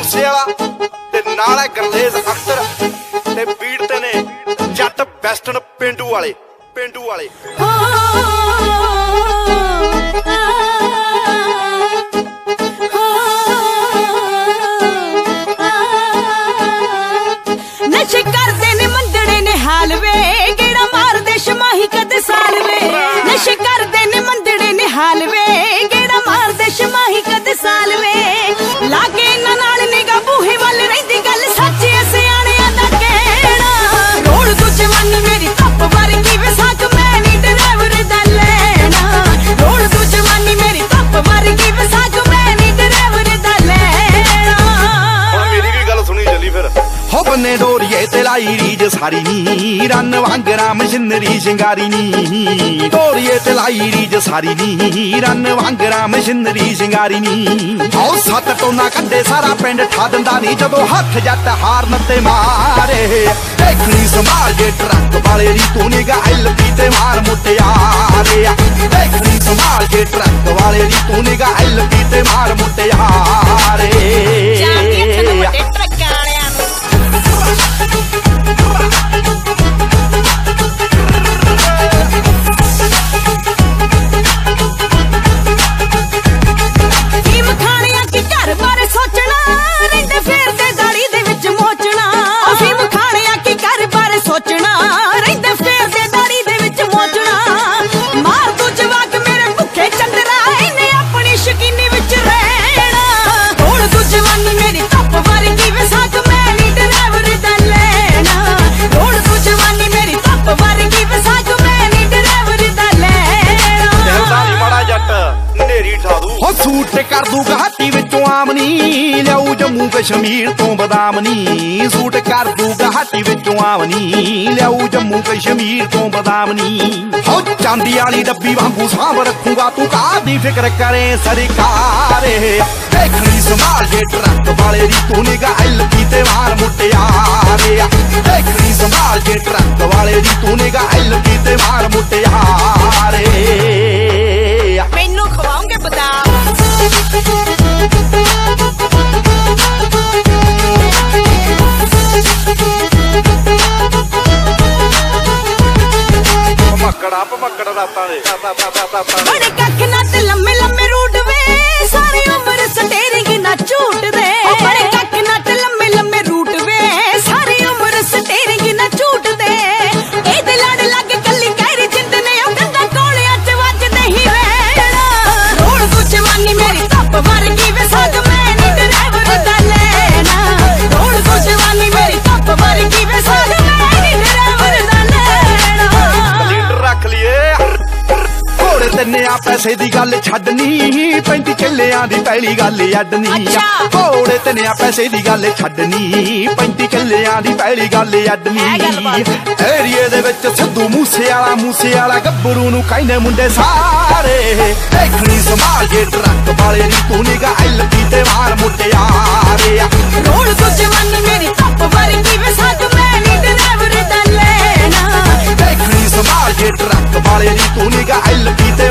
मूसेवाला ते नाल है गुरलेज अख्तर ते बीट ते ने जट वेस्टर्न पेंडू वाले नशे करदे ने मंदड़े ने हाल वे गेड़ा मारदे शमाही कद साल वे नशे करदे ने मंदड़े ने हाल वे गेड़ा मारदे शमाही कद साल वे लागे ना नाल निगा बूहे वाल रहिंदी गल सच्ची सियाणियां दा कहना रोड तू जवानी मेरी तप वर्गी वे साक मैं नी ड्राइवर दा लेना रोड तू जवानी मेरी तप वर्गी वे साक मैं नी ड्राइवर दा लेना मेरी भी गल सुनी चली फिर हो बन्ने डोरिए ते लाई रीज सारी नी रन वांगरा मशीनरी शिंगारी नी डोरिए ते लाई रीज सारी नी रन वांगरा मशीनरी शिंगारी नी हो सत टोना कड्डे सारा पिंड ठा दिंदा नी जदों हत्थ जट हारन ते मारे देखनी संभाल जे ट्रक वाले दी तू निगा एलपी ते मार मुटियारे देखनी संभाल जे ट्रक वाले दी तू निगा एलपी ते मार मुटियारे सूट कर दू घाटी विचों आमनी लियाऊ जम्मू कश्मीर तो बदाम नी सूट कर दू घाटी विचों आमनी लियाऊ जम्मू कश्मीर तो बदाम नी हो चांदी वाली डब्बी वांगू सांभ रखूंगा तू कादी फिक्र करे सरकार देखनी संभाल जे ट्रक वाले दी तू निगा एलपी ते मार मुटियारे देखनी संभाल जे ट्रक वाले दी तू निगा एलपी ते मार मुटियारे मैनू खवाओगे बदाम भमक्कड़ रातां दे बड़े कख नट लम्मे लम्मे रूट वे सारी उम्र स्टेरिंग ना झूट दे बड़े कख नट लम्मे लम्मे रूट वे सारी उम्र स्टेरिंग ना झूट दे ए दे लड़ लग कल्ली कैरी जिंद ने ओ गंगा कोलियां च वजदे ही वेड़ा रोड तू जवानी मेरी तप वर्गी वे साग मैं नी ड्राइवर दा लेना रोड तू जवानी मेरी तप वर्गी वे साग मैं नी ड्राइवर दा लेना लीडर रख लिए घोड़े तिन्निया पैसे दी गल छड्डनी 35 किल्लियां दी पहली गल अड्डनी घोड़े तिन्निया पैसे दी गल छड्डनी 35 किल्लियां दी पहली गल अड्डनी एरिए दे विच सिद्धू मूसेवाला गब्बरू नूं कहने मुंडे सारे देखनी संभाल जे ट्रक वाले दी तू निगा एलपी ते मार मुटियारे रोड तू जवानी मेरी तप वर्गी वे साग मैं नी ड्राइवर दा लेना देखनी संभाल जे ट्रक वाले दी तू निगा एलपी